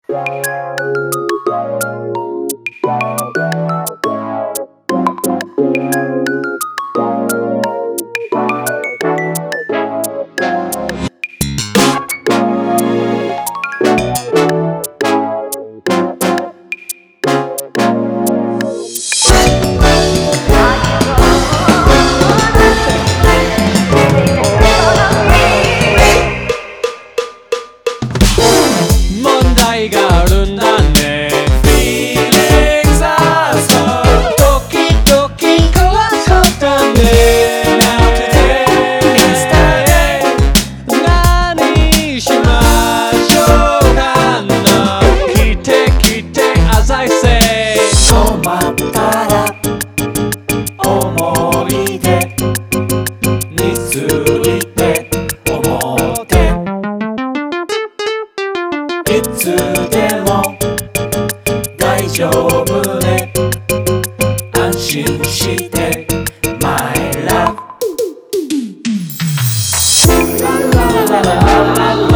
問題があるんだね Feelings are so 時々怖かったね Now today何しましょうかな来て来て as I say 止まったら思い出について思っていつでも大丈夫ね安心して My love ラララララ